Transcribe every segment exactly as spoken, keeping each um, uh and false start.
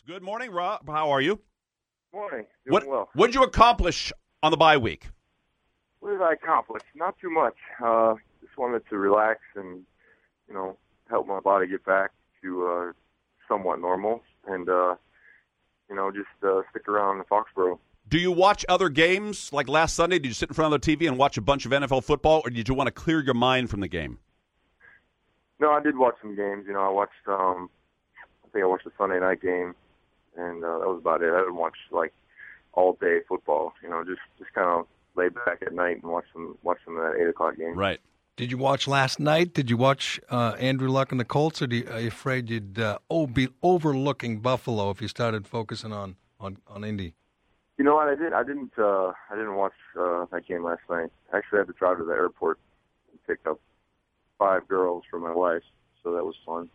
Good morning, Rob. How are you? Morning. Doing What well. What did you accomplish on the bye week? What did I accomplish? Not too much. Uh, just wanted to relax and, you know, help my body get back to uh, somewhat normal, and uh, you know, just uh, stick around in Foxborough. Do you watch other games? Like last Sunday, did you sit in front of the T V and watch a bunch of N F L football, or did you want to clear your mind from the game? No, I did watch some games. You know, I watched. Um, I think I watched the Sunday night game, and uh, that was about it. I didn't watch like all day football. You know, just just kind of lay back at night and watch some watch some of that eight o'clock game. Right. Did you watch last night? Did you watch uh, Andrew Luck and the Colts, or do you, are you afraid you'd uh, oh, be overlooking Buffalo if you started focusing on, on, on Indy? You know what? I did. I didn't. Uh, I didn't watch uh, that game last night. I actually had to drive to the airport and pick up five girls for my wife, so that was fun.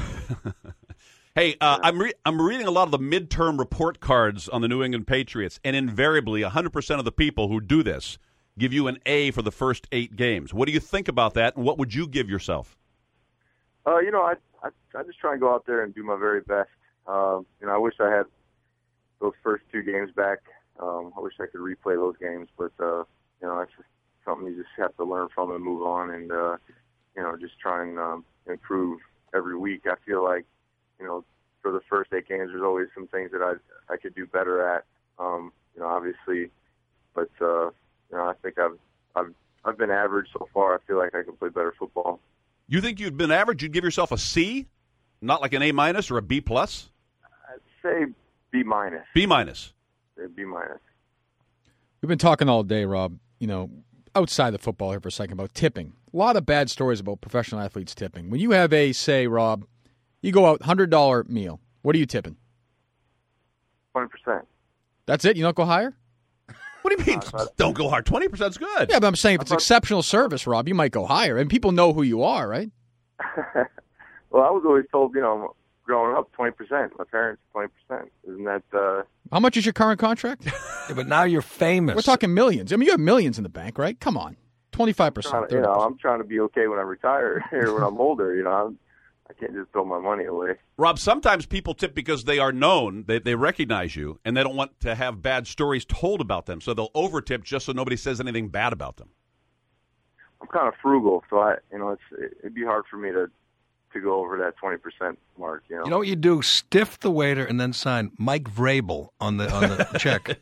Hey, uh, I'm re- I'm reading a lot of the midterm report cards on the New England Patriots, and invariably, one hundred percent of the people who do this give you an A for the first eight games. What do you think about that, and what would you give yourself? Uh, you know, I, I I just try and go out there and do my very best. Um, you know, I wish I had those first two games back. Um, I wish I could replay those games, but uh, you know, that's just something you just have to learn from and move on, and uh, you know, just try and um, improve every week. I feel like, you know, for the first eight games, there's always some things that I I could do better at. Um, you know, obviously, but uh, you know, I think I've I've I've been average so far. I feel like I can play better football. You think you'd been average? You'd give yourself a C, not like an A minus or a B plus? I'd say B minus. B minus. B minus. We've been talking all day, Rob, you know, outside the football here for a second about tipping. A lot of bad stories about professional athletes tipping. When you have a, say, Rob, you go out one hundred dollars meal, what are you tipping? twenty percent. That's it? You don't go higher? What do you mean? Don't go hard. twenty percent is good. Yeah, but I'm saying if it's exceptional service, Rob, you might go higher. And people know who you are, right? Well, I was always told, you know, growing up, twenty percent. My parents, twenty percent. Isn't that... Uh... How much is your current contract? Yeah, but now you're famous. We're talking millions. I mean, you have millions in the bank, right? Come on. twenty-five percent. You know, I'm trying to be okay when I retire or when I'm older, you know. I'm, I can't just throw my money away. Rob, sometimes people tip because they are known, they, they recognize you, and they don't want to have bad stories told about them, so they'll over-tip just so nobody says anything bad about them. I'm kind of frugal, so I, you know, it's it'd be hard for me to to go over that twenty percent mark. You know, You know what you do? Stiff the waiter and then sign Mike Vrabel on the on the check.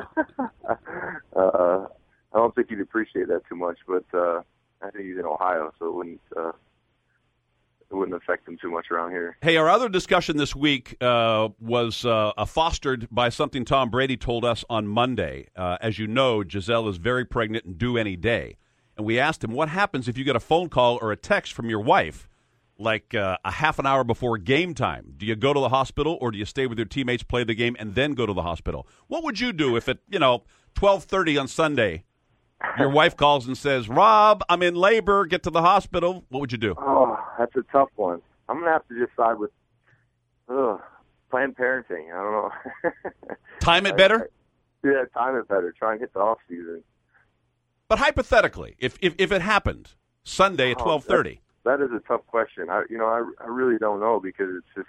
uh, I don't think he'd appreciate that too much, but uh, I think he's in Ohio, so it wouldn't uh, it wouldn't affect him too much around here. Hey, our other discussion this week uh, was uh, uh, fostered by something Tom Brady told us on Monday. Uh, as you know, Giselle is very pregnant and due any day. And we asked him, what happens if you get a phone call or a text from your wife, like uh, a half an hour before game time? Do you go to the hospital, or do you stay with your teammates, play the game, and then go to the hospital? What would you do if at, you know, twelve thirty on Sunday, your wife calls and says, Rob, I'm in labor, get to the hospital? What would you do? Oh, that's a tough one. I'm going to have to just side with ugh, Planned Parenting. I don't know. Time it better? I, I, yeah, time it better. Try and hit the off season. But hypothetically, if if, if it happened Sunday at Oh, twelve thirty. That, that is a tough question. I, you know, I, I really don't know, because it's just,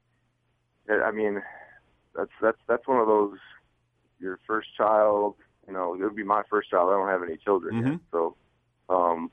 I mean, that's that's that's one of those, your first child. You know, it would be my first child. I don't have any children Mm-hmm. yet, so, um,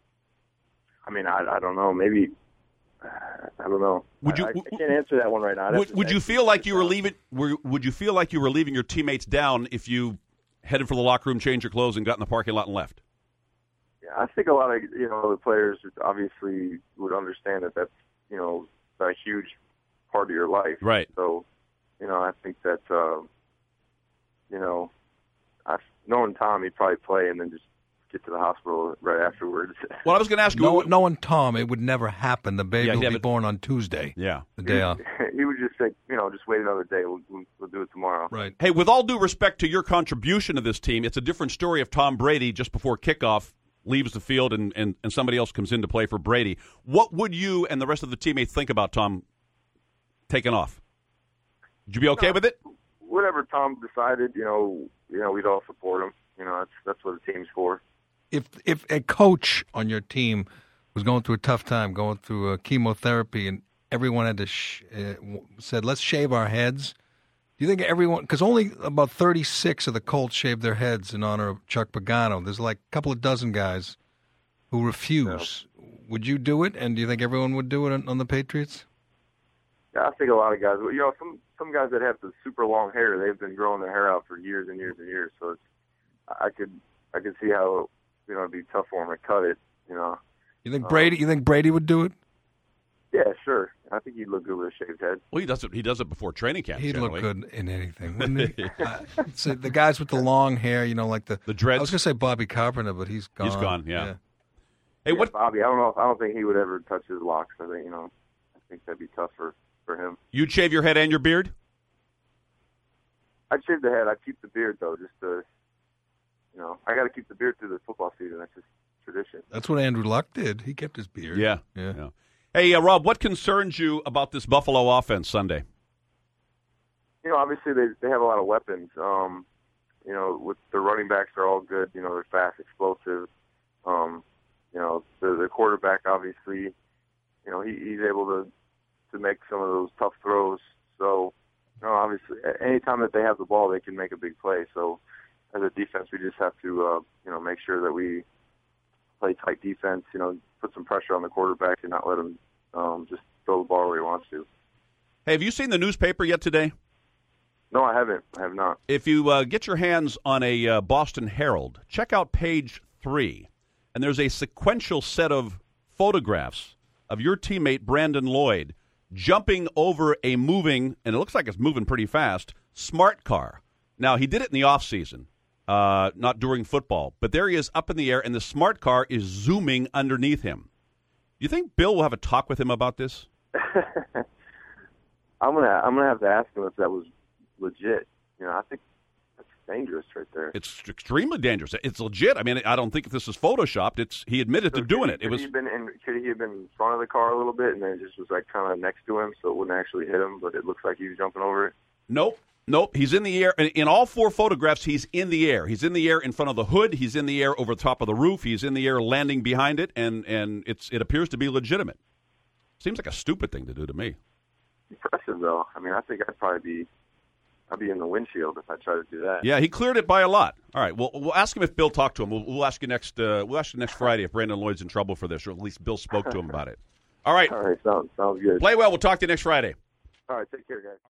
I mean, I, I don't know. Maybe, I don't know. Would you? I, I can't answer that one right now. I'd have Would, to would you answer feel like it you were down. leaving? Were, would you feel like you were leaving your teammates down if you headed for the locker room, changed your clothes, and got in the parking lot and left? Yeah, I think a lot of, you know, the players obviously would understand that that's, you know, a huge part of your life. Right. So, you know, I think that, uh, you know, I've known Tom, he'd probably play and then just get to the hospital right afterwards. Well, I was going to ask you. No, what- knowing Tom, it would never happen. The baby Yeah, will yeah, be but- born on Tuesday, Yeah. the day off. He would just say, you know, just wait another day. We'll, we'll, we'll do it tomorrow. Right. Hey, with all due respect to your contribution to this team, it's a different story if Tom Brady, just before kickoff, leaves the field and, and, and somebody else comes in to play for Brady. What would you and the rest of the teammates think about Tom taking off? Would you be okay No. with it? Whatever Tom decided, you know, you know, we'd all support him. You know, that's that's what the team's for. If if a coach on your team was going through a tough time, going through uh, chemotherapy, and everyone had to sh- uh, said, let's shave our heads. Do you think everyone, because only about thirty-six of the Colts shaved their heads in honor of Chuck Pagano. There's like a couple of dozen guys who refuse. Yeah. Would you do it? And do you think everyone would do it on, on the Patriots? Yeah, I think a lot of guys. You know, some some guys that have the super long hair, they've been growing their hair out for years and years and years. So it's, I could I could see how, you know, it'd be tough for them to cut it. You know. You think Brady? Um, you think Brady would do it? Yeah, sure. I think he'd look good with a shaved head. Well, he does it. He does it before training camp. He'd generally. look good in anything, wouldn't he? uh, so the guys with the long hair, you know, like the the dreads. I was going to say Bobby Carpenter, but he's gone. He's gone. Yeah. yeah. Hey, yeah, what Bobby? I don't know. If, I don't think he would ever touch his locks. I think you know. I think that'd be tough for, for him. You'd shave your head and your beard? I'd shave the head. I'd keep the beard though, just to, you know, I got to keep the beard through the football season. That's just tradition. That's what Andrew Luck did. He kept his beard. Yeah. Yeah. yeah. Hey, uh, Rob, what concerns you about this Buffalo offense Sunday? You know, obviously they they have a lot of weapons. Um, you know, with the running backs, they're all good. You know, they're fast, explosive. Um, you know, the, the quarterback, obviously, you know, he, he's able to to make some of those tough throws. So, you know, obviously, anytime that they have the ball, they can make a big play. So, as a defense, we just have to, uh, you know, make sure that we play tight defense. You know, put some pressure on the quarterback and not let him um, just throw the ball where he wants to. Hey, have you seen the newspaper yet today? No, I haven't. I have not. If you uh, get your hands on a uh, Boston Herald, check out page three, and there's a sequential set of photographs of your teammate Brandon Lloyd jumping over a moving, and it looks like it's moving pretty fast, smart car. Now, he did it in the offseason, uh, not during football, but there he is up in the air, and the smart car is zooming underneath him. Do you think Bill will have a talk with him about this? I'm gonna I'm gonna have to ask him if that was legit. You know, I think that's dangerous right there. It's extremely dangerous. It's legit. I mean, I don't think this is photoshopped. It's he admitted so to doing he, it. It was. He been in, could he have been in front of the car a little bit and then it just was like kind of next to him, so it wouldn't actually hit him, but it looks like he was jumping over it? Nope. Nope. He's in the air. In all four photographs, he's in the air. He's in the air in front of the hood. He's in the air over the top of the roof. He's in the air landing behind it, and, and it's it appears to be legitimate. Seems like a stupid thing to do to me. Impressive, though. I mean, I think I'd probably be I'd be in the windshield if I tried to do that. Yeah, he cleared it by a lot. All right, well, we'll ask him if Bill talked to him. We'll, we'll ask you next. Uh, we'll ask you next Friday if Brandon Lloyd's in trouble for this, or at least Bill spoke to him about it. All right. All right, sounds sounds good. Play well. We'll talk to you next Friday. All right, take care, guys.